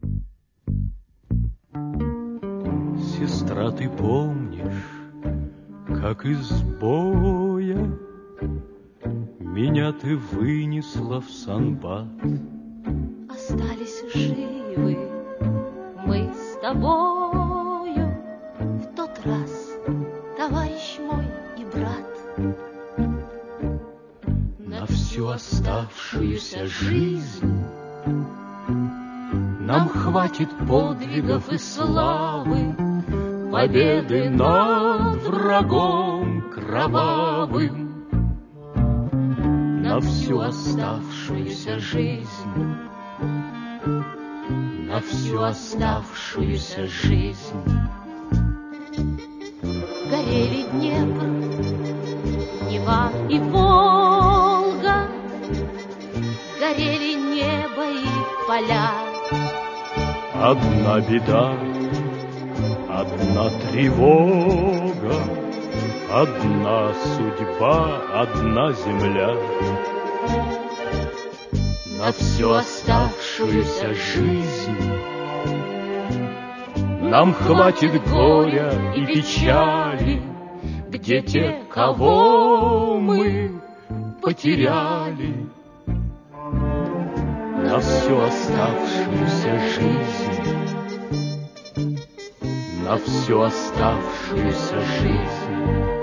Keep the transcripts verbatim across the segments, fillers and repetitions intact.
Сестра, ты помнишь, как из боя меня ты вынесла в Сан-Бат? Остались живы мы с тобою в тот раз, товарищ мой и брат. На всю оставшуюся жизнь нам хватит подвигов и славы, победы над врагом кровавым. На всю оставшуюся жизнь, на всю оставшуюся жизнь. Горели Днепр, Нева и Волга, горели небо и поля. Одна беда, одна тревога, одна судьба, одна земля. На всю оставшуюся жизнь нам хватит горя и печали, где те, кого мы потеряли. На всю оставшуюся жизнь, на всю оставшуюся жизнь.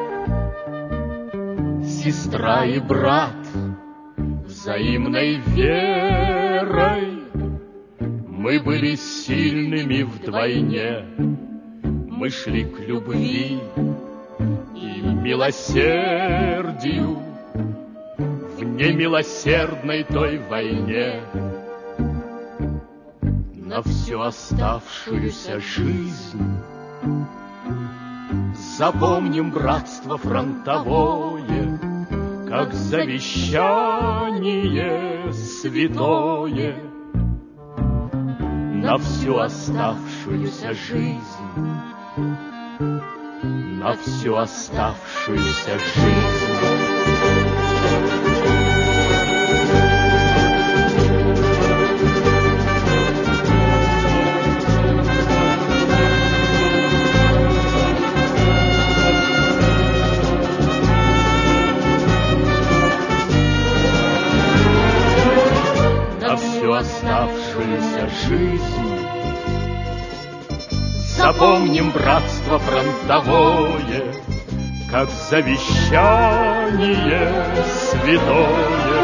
Сестра и брат, взаимной верой мы были сильными вдвойне. Мы шли к любви и милосердию в немилосердной той войне. На всю оставшуюся жизнь запомним братство фронтовое, как завещание святое. На всю оставшуюся жизнь, на всю оставшуюся жизнь. Оставшуюся жизнь запомним братство фронтовое, как завещание святое.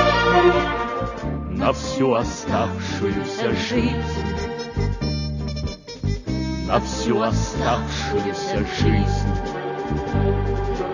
На всю оставшуюся жизнь, на всю оставшуюся жизнь.